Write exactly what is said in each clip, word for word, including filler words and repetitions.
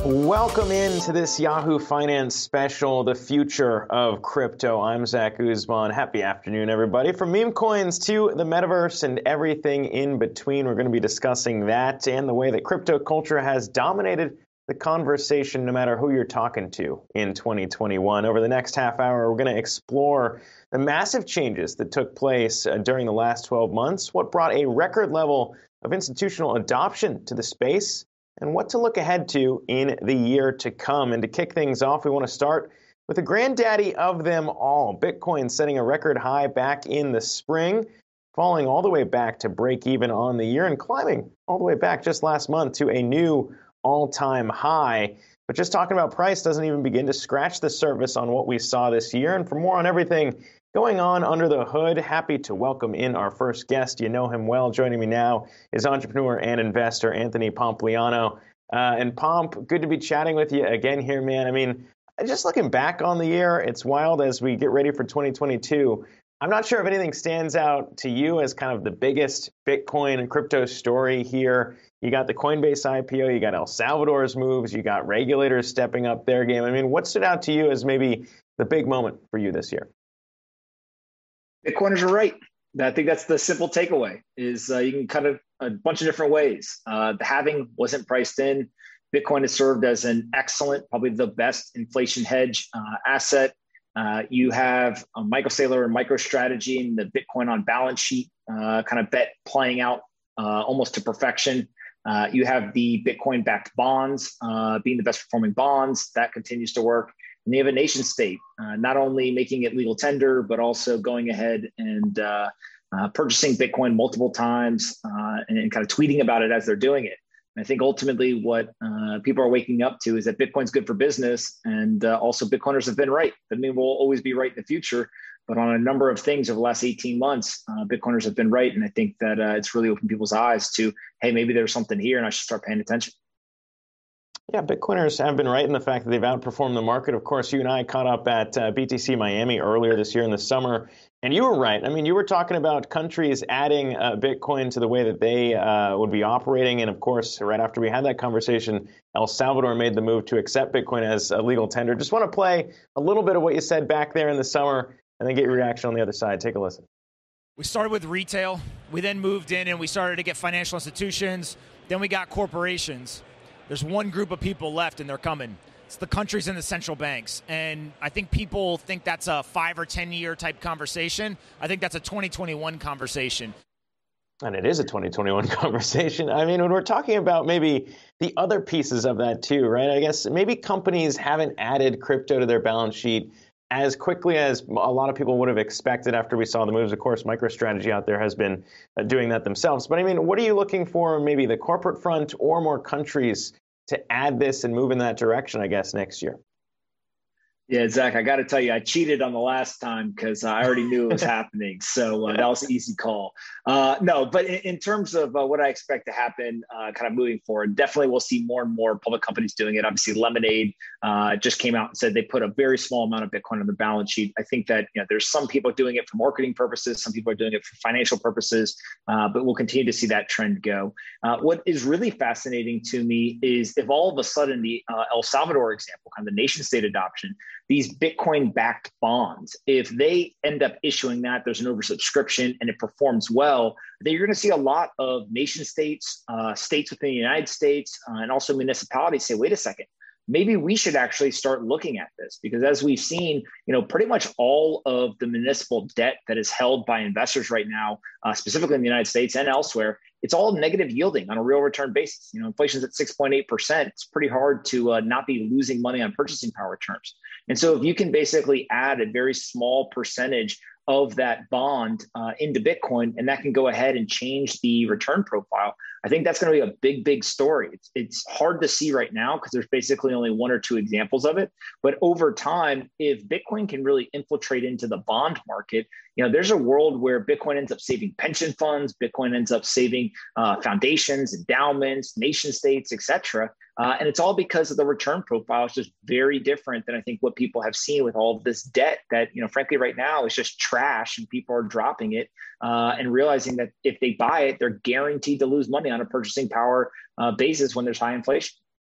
Welcome into this Yahoo Finance special, The Future of Crypto. I'm Zach Guzman. Happy afternoon, everybody. From meme coins to the metaverse and everything in between, we're going to be discussing that and the way that crypto culture has dominated the conversation no matter who you're talking to in twenty twenty-one. Over the next half hour, we're going to explore the massive changes that took place uh, during the last twelve months, what brought a record level of institutional adoption to the space, and what to look ahead to in the year to come. And to kick things off, we want to start with the granddaddy of them all, Bitcoin setting a record high back in the spring, falling all the way back to break even on the year and climbing all the way back just last month to a new all-time high. But just talking about price doesn't even begin to scratch the surface on what we saw this year. And for more on everything going on under the hood, happy to welcome in our first guest. You know him well. Joining me now is entrepreneur and investor Anthony Pompliano. Uh, and Pomp, good to be chatting with you again here, man. I mean, just looking back on the year, it's wild as we get ready for twenty twenty-two. I'm not sure if anything stands out to you as kind of the biggest Bitcoin and crypto story here. You got the Coinbase I P O, you got El Salvador's moves, you got regulators stepping up their game. I mean, what stood out to you as maybe the big moment for you this year? Bitcoiners are right. I think that's the simple takeaway is uh, you can cut it a bunch of different ways. Uh, the halving wasn't priced in. Bitcoin has served as an excellent, probably the best inflation hedge uh, asset. Uh, you have a Michael Saylor and MicroStrategy and the Bitcoin on balance sheet uh, kind of bet playing out uh, almost to perfection. Uh, you have the Bitcoin-backed bonds uh, being the best performing bonds. That continues to work. And you have a nation state, uh, not only making it legal tender, but also going ahead and uh, uh, purchasing Bitcoin multiple times uh, and, and kind of tweeting about it as they're doing it. And I think ultimately what uh, people are waking up to is that Bitcoin's good for business. And uh, also Bitcoiners have been right. That means we'll always be right in the future. But on a number of things over the last eighteen months, uh, Bitcoiners have been right. And I think that uh, it's really opened people's eyes to, hey, maybe there's something here and I should start paying attention. Yeah, Bitcoiners have been right in the fact that they've outperformed the market. Of course, you and I caught up at uh, B T C Miami earlier this year in the summer, and you were right. I mean, you were talking about countries adding uh, Bitcoin to the way that they uh, would be operating. And of course, right after we had that conversation, El Salvador made the move to accept Bitcoin as a legal tender. Just want to play a little bit of what you said back there in the summer and then get your reaction on the other side. Take a listen. We started with retail. We then moved in and we started to get financial institutions. Then we got corporations. There's one group of people left, and they're coming. It's the countries and the central banks. And I think people think that's a five or ten year type conversation. I think that's a twenty twenty-one conversation. And it is a twenty twenty-one conversation. I mean, when we're talking about maybe the other pieces of that too, right? I guess maybe companies haven't added crypto to their balance sheet as quickly as a lot of people would have expected after we saw the moves. Of course, MicroStrategy out there has been uh, doing that themselves. But I mean, what are you looking for, maybe the corporate front or more countries to add this and move in that direction, I guess, next year? Yeah, Zach, I got to tell you, I cheated on the last time because I already knew it was happening. So uh, that was an easy call. Uh, no, but in, in terms of uh, what I expect to happen uh, kind of moving forward, definitely we'll see more and more public companies doing it. Obviously, Lemonade uh, just came out and said they put a very small amount of Bitcoin on their balance sheet. I think that you know there's some people doing it for marketing purposes. Some people are doing it for financial purposes, uh, but we'll continue to see that trend go. Uh, what is really fascinating to me is if all of a sudden the uh, El Salvador example, kind of the nation state adoption, these Bitcoin-backed bonds, if they end up issuing that, there's an oversubscription and it performs well, then you're going to see a lot of nation states, uh, states within the United States, uh, and also municipalities say, wait a second, maybe we should actually start looking at this. Because as we've seen, you know, pretty much all of the municipal debt that is held by investors right now, uh, specifically in the United States and elsewhere, it's all negative yielding on a real return basis. You know, inflation's at six point eight percent. It's pretty hard to uh, not be losing money on purchasing power terms. And so if you can basically add a very small percentage of that bond uh, into Bitcoin, and that can go ahead and change the return profile, I think that's going to be a big, big story. It's, it's hard to see right now because there's basically only one or two examples of it. But over time, if Bitcoin can really infiltrate into the bond market, you know, there's a world where Bitcoin ends up saving pension funds, Bitcoin ends up saving uh, foundations, endowments, nation states, et cetera. Uh, and it's all because of the return profile is just very different than I think what people have seen with all of this debt that, you know, frankly, right now is just trash and people are dropping it uh, and realizing that if they buy it, they're guaranteed to lose money on a purchasing power uh, basis when there's high inflation.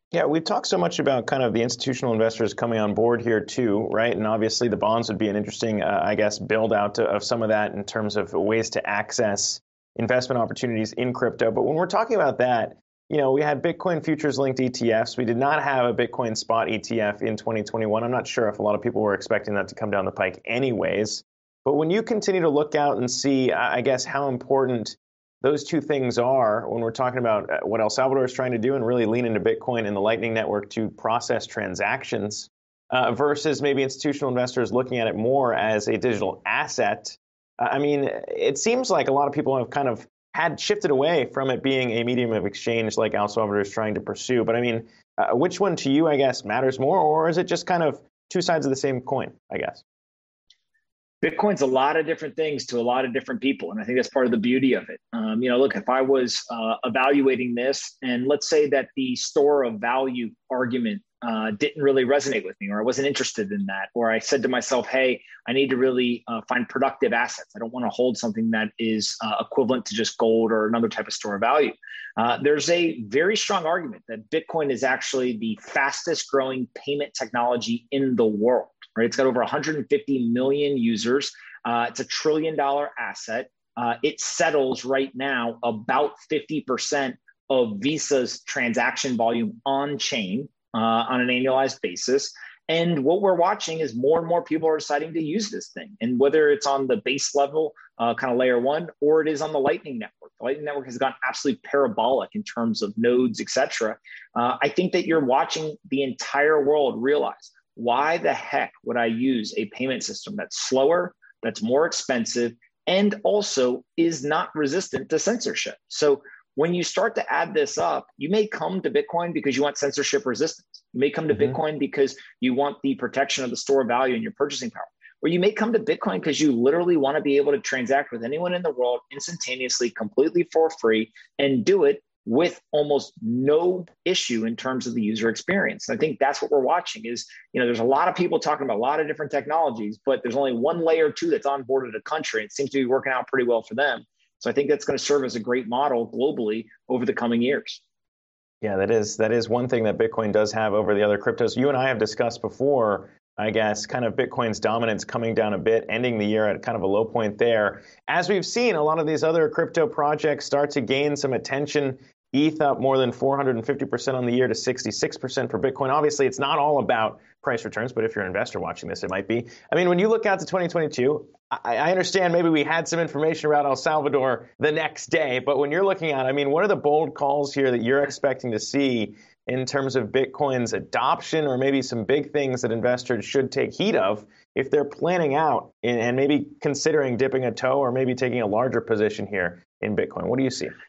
Yeah, we've talked so much about kind of the institutional investors coming on board here too, right? And obviously the bonds would be an interesting, uh, I guess, build out to, of some of that in terms of ways to access investment opportunities in crypto. But when we're talking about that, you know, we had Bitcoin futures linked E T Fs. We did not have a Bitcoin spot E T F in twenty twenty-one. I'm not sure if a lot of people were expecting that to come down the pike anyways. But when you continue to look out and see, I guess, how important those two things are when we're talking about what El Salvador is trying to do and really lean into Bitcoin and the Lightning Network to process transactions uh, versus maybe institutional investors looking at it more as a digital asset. Uh, I mean, it seems like a lot of people have kind of had shifted away from it being a medium of exchange like El Salvador is trying to pursue. But I mean, uh, which one to you, I guess, matters more, or is it just kind of two sides of the same coin, I guess? Bitcoin's a lot of different things to a lot of different people. And I think that's part of the beauty of it. Um, you know, look, if I was uh, evaluating this and let's say that the store of value argument uh, didn't really resonate with me, or I wasn't interested in that, or I said to myself, hey, I need to really uh, find productive assets. I don't want to hold something that is uh, equivalent to just gold or another type of store of value. Uh, there's a very strong argument that Bitcoin is actually the fastest growing payment technology in the world. Right? It's got over one hundred fifty million users. Uh, it's a trillion dollar asset. Uh, it settles right now about fifty percent of Visa's transaction volume on chain uh, on an annualized basis. And what we're watching is more and more people are deciding to use this thing. And whether it's on the base level, uh, kind of layer one, or it is on the Lightning Network. The Lightning Network has gone absolutely parabolic in terms of nodes, et cetera. Uh, I think that you're watching the entire world realize, why the heck would I use a payment system that's slower, that's more expensive, and also is not resistant to censorship? So when you start to add this up, you may come to Bitcoin because you want censorship resistance. You may come to mm-hmm. Bitcoin because you want the protection of the store of value and your purchasing power. Or you may come to Bitcoin because you literally want to be able to transact with anyone in the world instantaneously, completely for free, and do it with almost no issue in terms of the user experience. And I think that's what we're watching is, you know, there's a lot of people talking about a lot of different technologies, but there's only one layer or two that's on board at a country. It seems to be working out pretty well for them. So I think that's going to serve as a great model globally over the coming years. Yeah, that is that is one thing that Bitcoin does have over the other cryptos. You and I have discussed before, I guess, kind of Bitcoin's dominance coming down a bit, ending the year at kind of a low point there. As we've seen, a lot of these other crypto projects start to gain some attention. E T H up more than four hundred fifty percent on the year to sixty-six percent for Bitcoin. Obviously, it's not all about price returns, but if you're an investor watching this, it might be. I mean, when you look out to twenty twenty-two, I, I understand maybe we had some information around El Salvador the next day, but when you're looking at, I mean, what are the bold calls here that you're expecting to see in terms of Bitcoin's adoption, or maybe some big things that investors should take heed of if they're planning out and, and maybe considering dipping a toe or maybe taking a larger position here in Bitcoin? What do you see?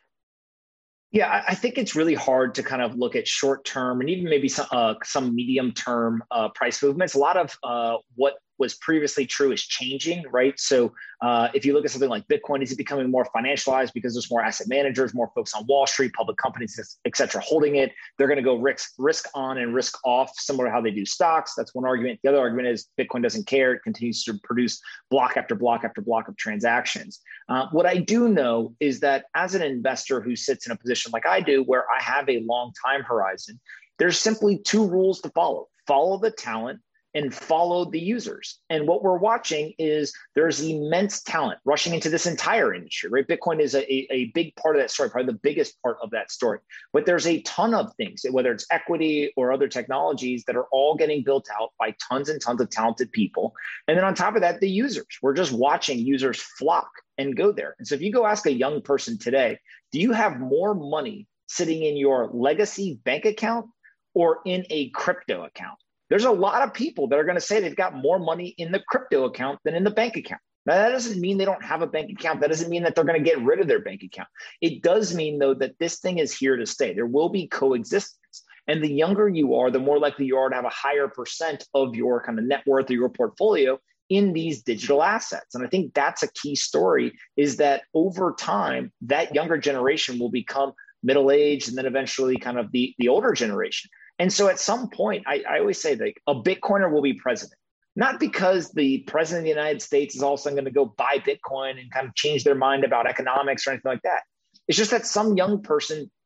Yeah, I think it's really hard to kind of look at short term and even maybe some, uh, some medium term uh, price movements. A lot of uh, what was previously true is changing, right? So uh, if you look at something like Bitcoin, is it becoming more financialized because there's more asset managers, more folks on Wall Street, public companies, et cetera, holding it? They're going to go risk risk on and risk off, similar to how they do stocks. That's one argument. The other argument is Bitcoin doesn't care. It continues to produce block after block after block of transactions. Uh, what I do know is that as an investor who sits in a position like I do, where I have a long time horizon, there's simply two rules to follow. Follow the talent and follow the users. And what we're watching is there's immense talent rushing into this entire industry, right? Bitcoin is a, a, a big part of that story, probably the biggest part of that story. But there's a ton of things, whether it's equity or other technologies, that are all getting built out by tons and tons of talented people. And then on top of that, the users. We're just watching users flock and go there. And so if you go ask a young person today, do you have more money sitting in your legacy bank account or in a crypto account? There's a lot of people that are going to say they've got more money in the crypto account than in the bank account. Now, that doesn't mean they don't have a bank account. That doesn't mean that they're going to get rid of their bank account. It does mean, though, that this thing is here to stay. There will be coexistence. And the younger you are, the more likely you are to have a higher percent of your kind of net worth or your portfolio in these digital assets. And I think that's a key story, is that over time, that younger generation will become middle-aged and then eventually kind of the, the older generation. And so at some point, I, I always say that a Bitcoiner will be president, not because the president of the United States is all of a sudden going to go buy Bitcoin and kind of change their mind about economics or anything like that. It's just that some young person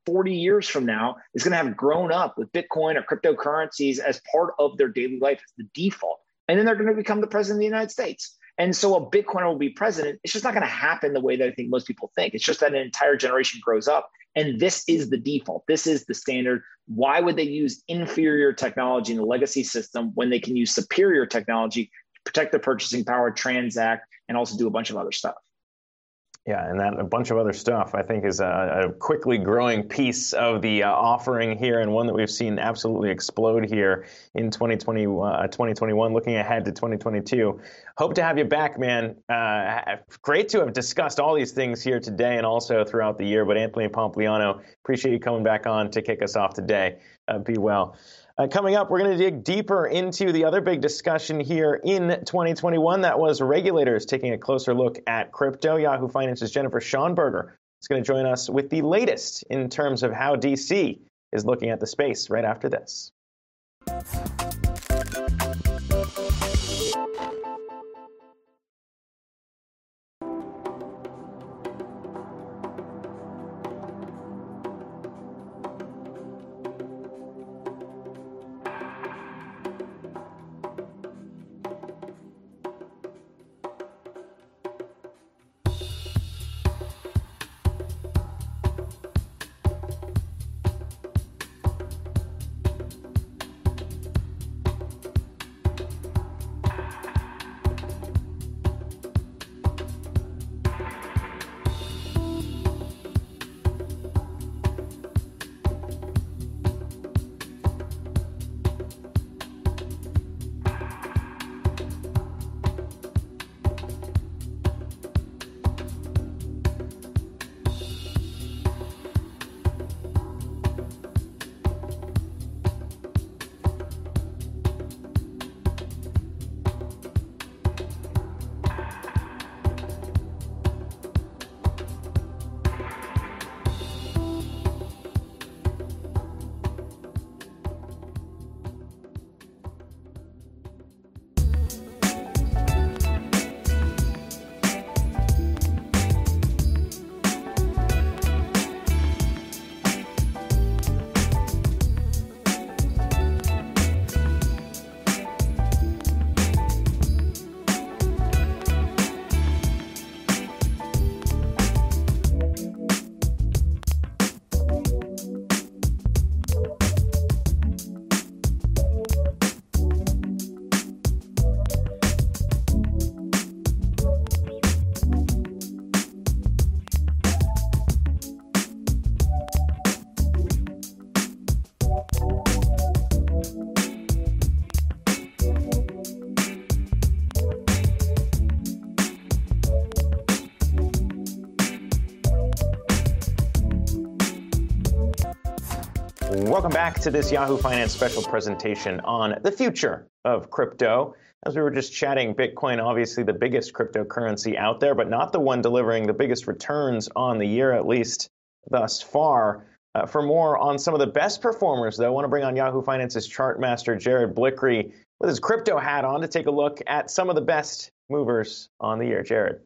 forty years from now is going to have grown up with Bitcoin or cryptocurrencies as part of their daily life as the default. And then they're going to become the president of the United States. And so a Bitcoiner will be president. It's just not going to happen the way that I think most people think. It's just that an entire generation grows up. And this is the default. This is the standard. Why would they use inferior technology in the legacy system when they can use superior technology to protect their purchasing power, transact, and also do a bunch of other stuff? Yeah, and that a bunch of other stuff, I think, is a, a quickly growing piece of the uh, offering here, and one that we've seen absolutely explode here in twenty twenty, uh, twenty twenty-one, looking ahead to twenty twenty-two. Hope to have you back, man. Uh, great to have discussed all these things here today and also throughout the year, but Anthony Pompliano, appreciate you coming back on to kick us off today. Uh, be well. Uh, coming up, we're going to dig deeper into the other big discussion here in twenty twenty-one. That was regulators taking a closer look at crypto. Yahoo Finance's Jennifer Schonberger is going to join us with the latest in terms of how D C is looking at the space right after this. Welcome back to this Yahoo Finance special presentation on the future of crypto. As we were just chatting, Bitcoin, obviously the biggest cryptocurrency out there, but not the one delivering the biggest returns on the year, at least thus far. Uh, for more on some of the best performers, though, I want to bring on Yahoo Finance's chart master, Jared Blickery, with his crypto hat on to take a look at some of the best movers on the year. Jared.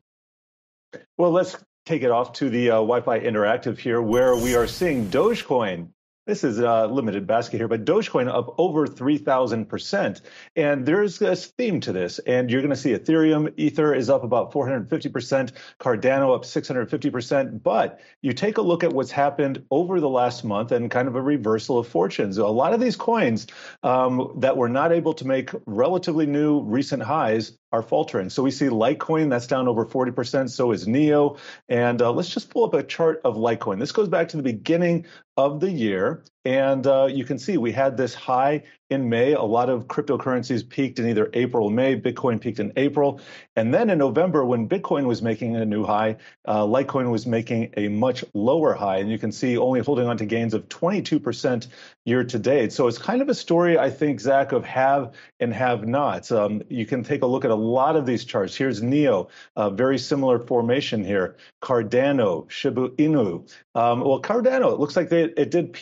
Well, let's take it off to the uh, Wi-Fi Interactive here, where we are seeing Dogecoin. This is a limited basket here, but Dogecoin up over three thousand percent. And there's a theme to this. And you're going to see Ethereum, Ether is up about four hundred fifty percent, Cardano up six hundred fifty percent. But you take a look at what's happened over the last month and kind of a reversal of fortunes. A lot of these coins um, that were not able to make relatively new recent highs are faltering. So we see Litecoin, that's down over forty percent. So is Neo. And uh, let's just pull up a chart of Litecoin. This goes back to the beginning of the year. And uh, you can see we had this high in May. A lot of cryptocurrencies peaked in either April or May. Bitcoin peaked in April. And then in November, when Bitcoin was making a new high, uh, Litecoin was making a much lower high. And you can see only holding on to gains of twenty-two percent year to date. So it's kind of a story, I think, Zach, of have and have nots. Um, you can take a look at a lot of these charts. Here's Neo, uh, very similar formation here. Cardano, Shiba Inu. Um, well, Cardano, it looks like they, it did peak uh,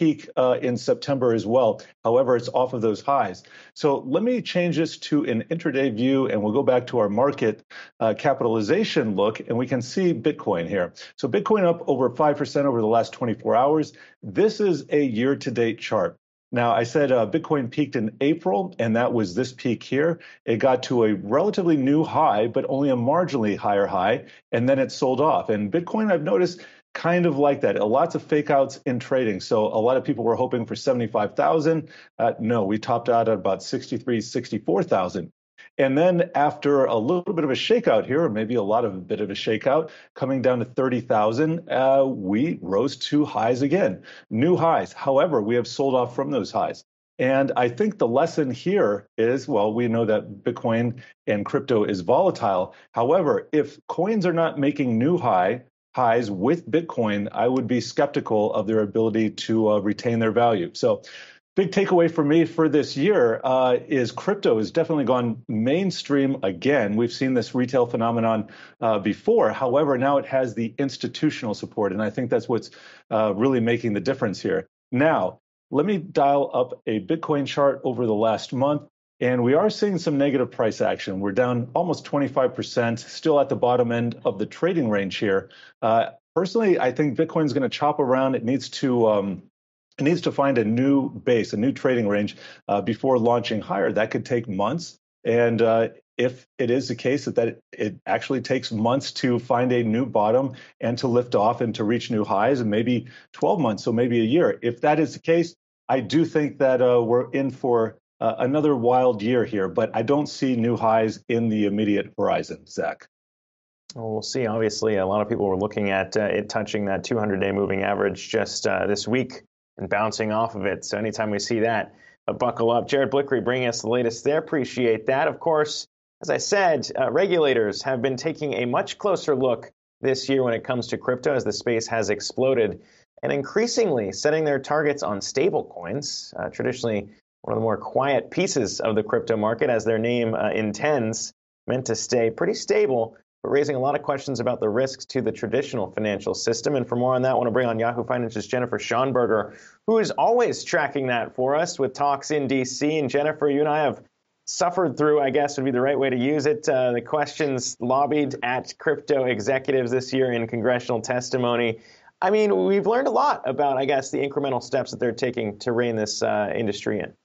uh, in September as well. However, it's off of those highs. So let me change this to an intraday view, and we'll go back to our market uh, capitalization look, and we can see Bitcoin here. So Bitcoin up over five percent over the last twenty-four hours. This is a year-to-date chart. Now, I said uh, Bitcoin peaked in April, and that was this peak here. It got to a relatively new high, but only a marginally higher high, and then it sold off. And Bitcoin, I've noticed, kind of like that. Lots of fake outs in trading. So a lot of people were hoping for seventy-five thousand. Uh, no, we topped out at about sixty-three, sixty-four thousand. And then after a little bit of a shakeout here, or maybe a lot of a bit of a shakeout, coming down to thirty thousand, uh, we rose to highs again, new highs. However, we have sold off from those highs. And I think the lesson here is, well, we know that Bitcoin and crypto is volatile. However, if coins are not making new high highs with Bitcoin, I would be skeptical of their ability to uh, retain their value. So big takeaway for me for this year uh, is crypto has definitely gone mainstream again. We've seen this retail phenomenon uh, before. However, now it has the institutional support, and I think that's what's uh, really making the difference here. Now, let me dial up a Bitcoin chart over the last month, and we are seeing some negative price action. We're down almost twenty-five percent, still at the bottom end of the trading range here. Uh, personally, I think Bitcoin's going to chop around. It needs to um, It needs to find a new base, a new trading range uh, before launching higher. That could take months. And uh, if it is the case that, that it actually takes months to find a new bottom and to lift off and to reach new highs, and maybe twelve months, so maybe a year. If that is the case, I do think that uh, we're in for uh, another wild year here, but I don't see new highs in the immediate horizon, Zach. Well, we'll see. Obviously, a lot of people were looking at uh, it touching that two hundred day moving average just uh, this week and bouncing off of it. So anytime we see that, uh, buckle up. Jared Blickery bringing us the latest there. Appreciate that. Of course, as I said, uh, regulators have been taking a much closer look this year when it comes to crypto as the space has exploded and increasingly setting their targets on stable coins, uh, traditionally one of the more quiet pieces of the crypto market, as their name uh, intends, meant to stay pretty stable, but raising a lot of questions about the risks to the traditional financial system. And for more on that, I want to bring on Yahoo Finance's Jennifer Schonberger, who is always tracking that for us with talks in D C. And Jennifer, you and I have suffered through, I guess would be the right way to use it, uh, the questions lobbied at crypto executives this year in congressional testimony. I mean, we've learned a lot about, I guess, the incremental steps that they're taking to rein this uh, industry in.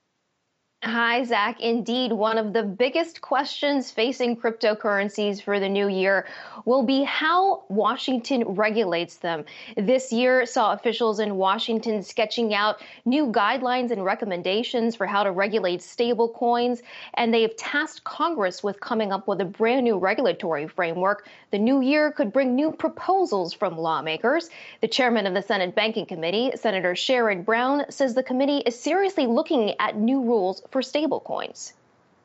Hi, Zach. Indeed, one of the biggest questions facing cryptocurrencies for the new year will be how Washington regulates them. This year saw officials in Washington sketching out new guidelines and recommendations for how to regulate stable coins, and they have tasked Congress with coming up with a brand new regulatory framework. The new year could bring new proposals from lawmakers. The chairman of the Senate Banking Committee, Senator Sherrod Brown, says the committee is seriously looking at new rules for stablecoins.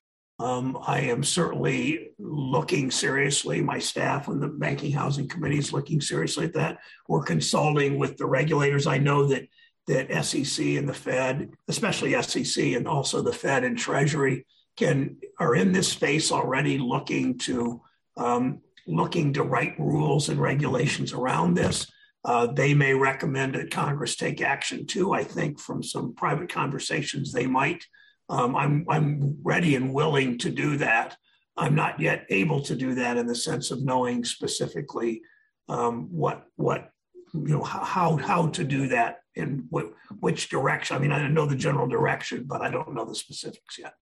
Um, I am certainly looking seriously. My staff on the Banking Housing Committee is looking seriously at that. We're consulting with the regulators. I know that that S E C and the Fed, especially S E C and also the Fed and Treasury, can are in this space already, looking to um, looking to write rules and regulations around this. Uh, they may recommend that Congress take action too. I think from some private conversations they might. Um, I'm I'm ready and willing to do that. I'm not yet able to do that in the sense of knowing specifically um, what what you know how how to do that in what which direction. I mean, I know the general direction, but I don't know the specifics yet.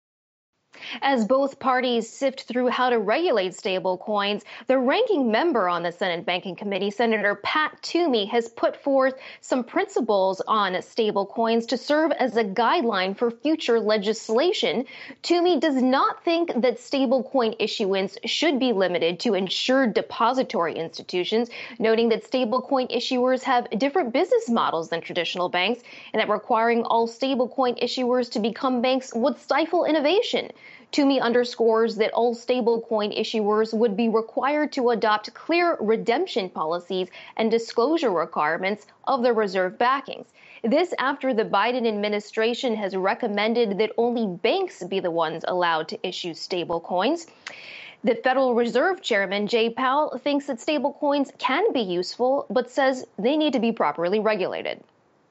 As both parties sift through how to regulate stablecoins, the ranking member on the Senate Banking Committee, Senator Pat Toomey, has put forth some principles on stablecoins to serve as a guideline for future legislation. Toomey does not think that stablecoin issuance should be limited to insured depository institutions, noting that stablecoin issuers have different business models than traditional banks, and that requiring all stablecoin issuers to become banks would stifle innovation. Toomey underscores that all stablecoin issuers would be required to adopt clear redemption policies and disclosure requirements of their reserve backings. This after the Biden administration has recommended that only banks be the ones allowed to issue stablecoins. The Federal Reserve Chairman Jay Powell thinks that stablecoins can be useful, but says they need to be properly regulated.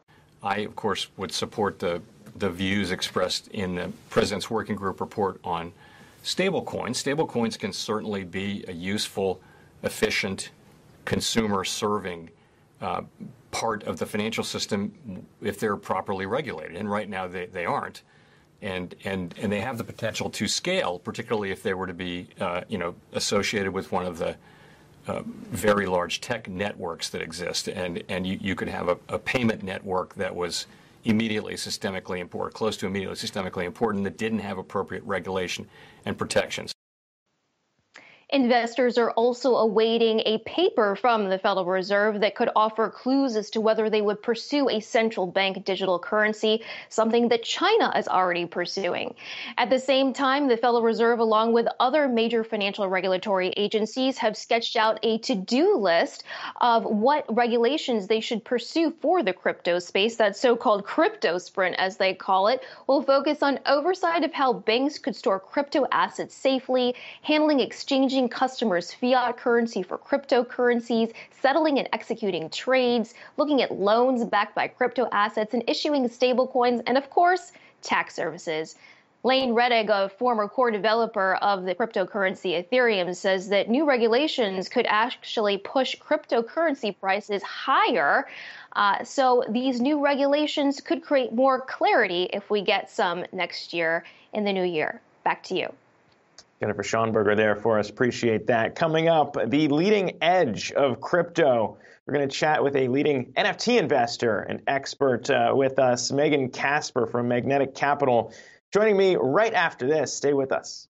I, of course, would support the, the views expressed in the President's Working Group report on stablecoins. Stablecoins can certainly be a useful, efficient, consumer-serving uh, part of the financial system if they're properly regulated. And right now they, they aren't. And, and, and they have the potential to scale, particularly if they were to be uh, you know, associated with one of the uh, very large tech networks that exist. And, and you, you could have a, a payment network that was immediately systemically important, close to immediately systemically important, that didn't have appropriate regulation and protections. Investors are also awaiting a paper from the Federal Reserve that could offer clues as to whether they would pursue a central bank digital currency, something that China is already pursuing. At the same time, the Federal Reserve, along with other major financial regulatory agencies, have sketched out a to-do list of what regulations they should pursue for the crypto space. That so-called crypto sprint, as they call it, will focus on oversight of how banks could store crypto assets safely, handling exchanging customers' fiat currency for cryptocurrencies, settling and executing trades, looking at loans backed by crypto assets, and issuing stablecoins, and of course, tax services. Lane Rettig, a former core developer of the cryptocurrency Ethereum, says that new regulations could actually push cryptocurrency prices higher. Uh, so these new regulations could create more clarity if we get some next year in the new year. Back to you. Jennifer Schonberger there for us. Appreciate that. Coming up, the leading edge of crypto. We're going to chat with a leading N F T investor and expert uh, with us, Megan Casper from Magnetic Capital, joining me right after this. Stay with us.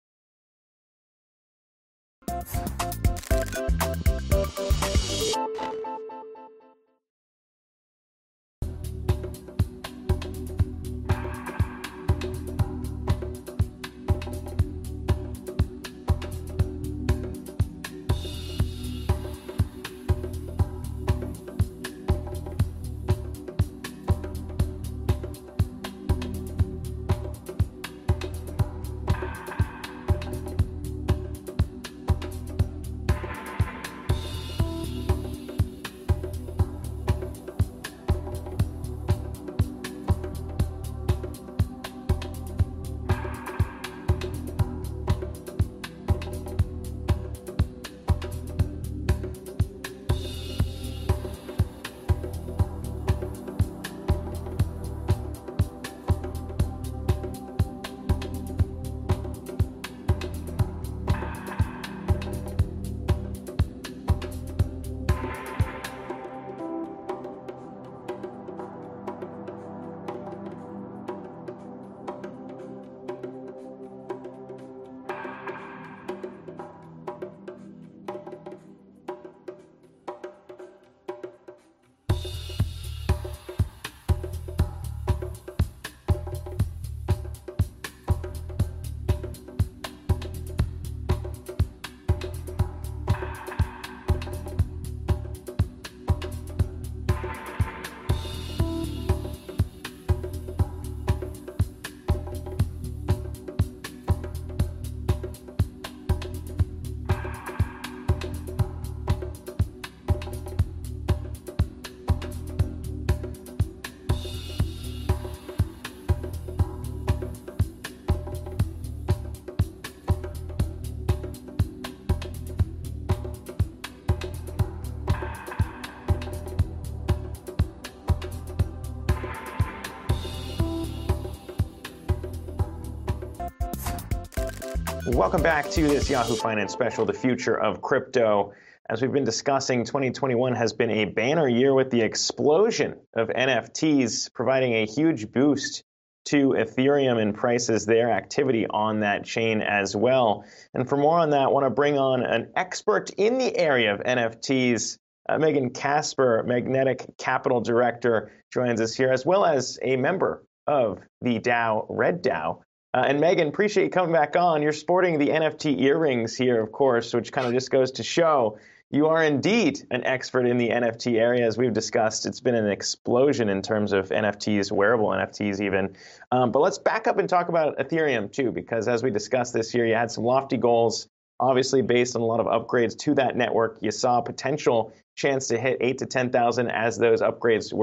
Welcome back to this Yahoo Finance special, The Future of Crypto. As we've been discussing, twenty twenty-one has been a banner year with the explosion of N F Ts, providing a huge boost to Ethereum and prices there, activity on that chain as well. And for more on that, I want to bring on an expert in the area of N F Ts. Uh, Megan Casper, Magnetic Capital Director, joins us here, as well as a member of the DAO, Red DAO. Uh, and Megan, appreciate you coming back on. You're sporting the N F T earrings here, of course, which kind of just goes to show you are indeed an expert in the N F T area. As we've discussed, it's been an explosion in terms of N F Ts, wearable N F Ts even. Um, but let's back up and talk about Ethereum too, because as we discussed this year, you had some lofty goals, obviously based on a lot of upgrades to that network. You saw a potential chance to hit eight to ten thousand as those upgrades were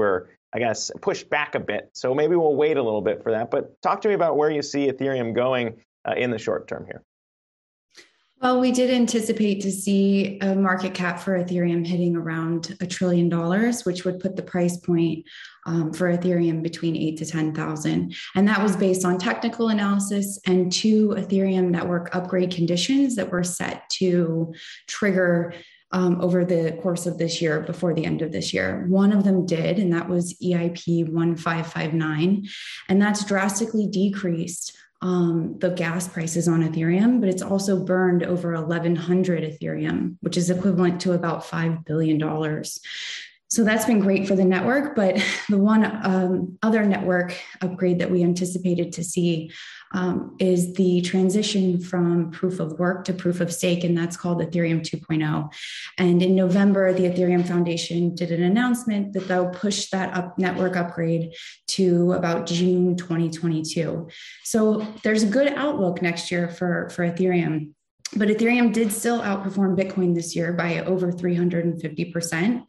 I guess, pushed back a bit. So maybe we'll wait a little bit for that. But talk to me about where you see Ethereum going uh, in the short term here. Well, we did anticipate to see a market cap for Ethereum hitting around a trillion dollars, which would put the price point um, for Ethereum between eight to ten thousand, and that was based on technical analysis and two Ethereum network upgrade conditions that were set to trigger um, over the course of this year, before the end of this year. One of them did, and that was E I P one five five nine, and that's drastically decreased Um, the gas prices on Ethereum, but it's also burned over eleven hundred Ethereum, which is equivalent to about five billion dollars. So that's been great for the network. But the one um, other network upgrade that we anticipated to see um, is the transition from proof of work to proof of stake, and that's called Ethereum two point oh. And in November, the Ethereum Foundation did an announcement that they'll push that up network upgrade to about June twenty twenty-two. So there's a good outlook next year for, for Ethereum. But Ethereum did still outperform Bitcoin this year by over three hundred fifty percent.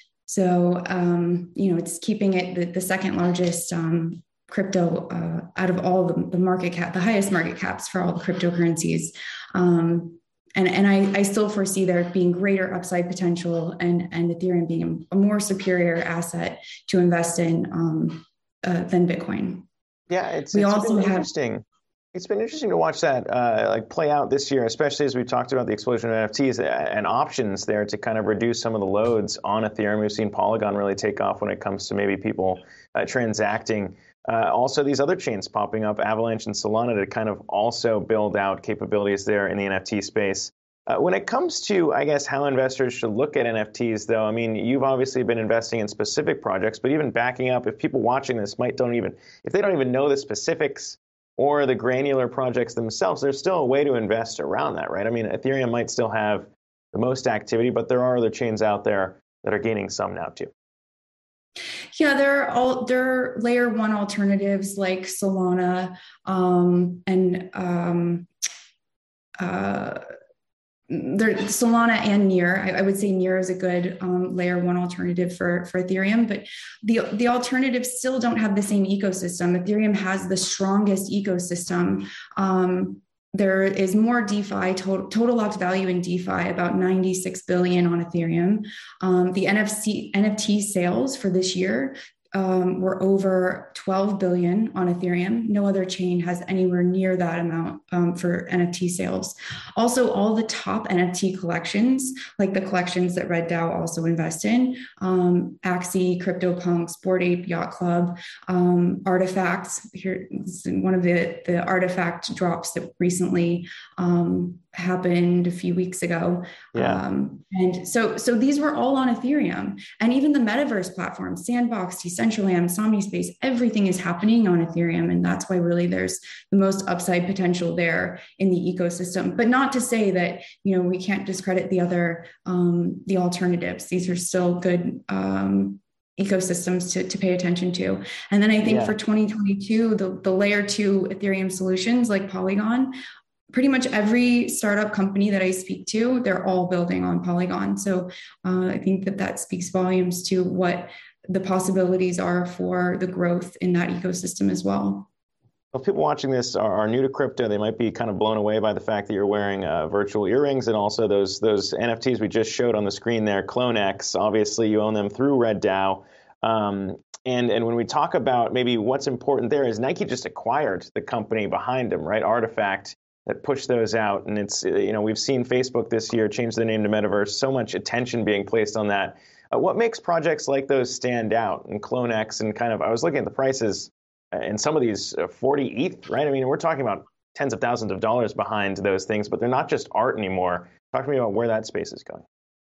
So, um, you know, it's keeping it the, the second largest um, crypto uh, out of all the, the market cap, the highest market caps for all the cryptocurrencies. Um, and and I, I still foresee there being greater upside potential and, and Ethereum being a more superior asset to invest in um, uh, than Bitcoin. Yeah, it's, we it's also been have, interesting. It's been interesting to watch that uh, like play out this year, especially as we talked about the explosion of N F Ts and options there to kind of reduce some of the loads on Ethereum. We've seen Polygon really take off when it comes to maybe people uh, transacting. Uh, also, these other chains popping up, Avalanche and Solana, to kind of also build out capabilities there in the N F T space. Uh, when it comes to, I guess, how investors should look at N F Ts, though, I mean, you've obviously been investing in specific projects, but even backing up, if people watching this might don't even, if they don't even know the specifics or the granular projects themselves, there's still a way to invest around that, right? I mean, Ethereum might still have the most activity, but there are other chains out there that are gaining some now too. Yeah, there are all there are layer one alternatives like Solana um, and um, uh, there, Solana and Near. I, I would say Near is a good um, layer one alternative for, for Ethereum, but the, the alternatives still don't have the same ecosystem. Ethereum has the strongest ecosystem. Um, there is more DeFi, total, total locked value in DeFi, about ninety-six billion on Ethereum. Um, the N F C, N F T sales for this year Um, were over twelve billion on Ethereum. No other chain has anywhere near that amount um, for N F T sales. Also, all the top N F T collections, like the collections that Red DAO also invest in, um, Axie, CryptoPunks, Bored Ape Yacht Club, um, Artifacts. Here, one of the, the artifact drops that recently um, happened a few weeks ago. Yeah. Um, and so, so these were all on Ethereum, and even the metaverse platform, Sandbox, Decentraland, Somnispace, everything is happening on Ethereum. And that's why really there's the most upside potential there in the ecosystem. But not to say that, you know, we can't discredit the other, um, the alternatives. These are still good, um, ecosystems to, to pay attention to. And then I think yeah. for twenty twenty-two, the, the layer two Ethereum solutions like Polygon, pretty much every startup company that I speak to, they're all building on Polygon. So uh, I think that that speaks volumes to what the possibilities are for the growth in that ecosystem as well. Well, if people watching this are, are new to crypto, they might be kind of blown away by the fact that you're wearing uh, virtual earrings and also those those N F Ts we just showed on the screen there, CloneX. Obviously, you own them through Red DAO. Um, and, and when we talk about maybe what's important there is Nike just acquired the company behind them, right? Artifact, that push those out. And it's, you know, we've seen Facebook this year change the name to Metaverse, so much attention being placed on that. Uh, what makes projects like those stand out? And CloneX and kind of, I was looking at the prices in some of these uh, forty E T H, right? I mean, we're talking about tens of thousands of dollars behind those things, but they're not just art anymore. Talk to me about where that space is going.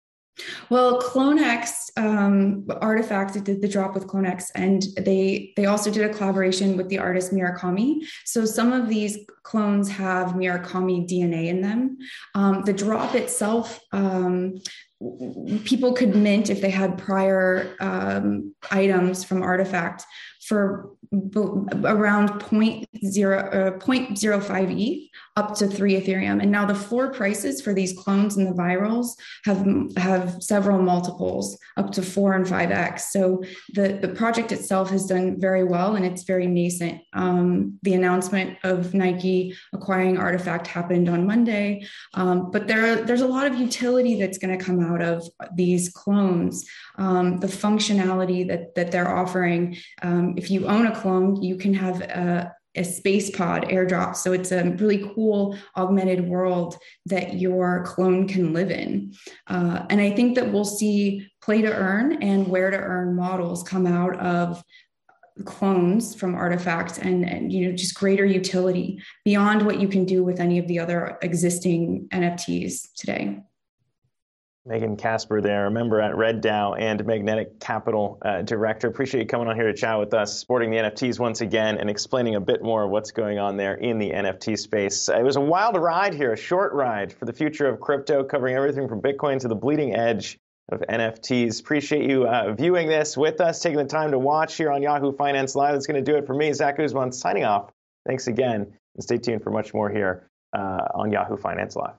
Well, CloneX, um, Artifact did the drop with CloneX, and they they also did a collaboration with the artist Murakami. So some of these clones have Murakami D N A in them. Um, the drop itself, um, people could mint if they had prior um, items from Artifact for around zero point zero, uh, zero point zero five E T H up to three Ethereum. And now the floor prices for these clones and the virals have have several multiples, up to four and five X. So the, the project itself has done very well, and it's very nascent. Um, the announcement of Nike acquiring Artifact happened on Monday, um, but there are, there's a lot of utility that's going to come out of these clones. Um, the functionality that, that they're offering. Um, if you own a clone, you can have a, a space pod airdrop. So it's a really cool augmented world that your clone can live in. Uh, and I think that we'll see play to earn and where to earn models come out of clones from Artifact, and, and you know, just greater utility beyond what you can do with any of the other existing N F Ts today. Megan Casper there, a member at Red DAO and Magnetic Capital uh, Director. Appreciate you coming on here to chat with us, sporting the N F Ts once again, and explaining a bit more of what's going on there in the N F T space. It was a wild ride here, a short ride for the future of crypto, covering everything from Bitcoin to the bleeding edge of N F Ts. Appreciate you uh, viewing this with us, taking the time to watch here on Yahoo Finance Live. That's going to do it for me, Zach Guzman, signing off. Thanks again, and stay tuned for much more here uh, on Yahoo Finance Live.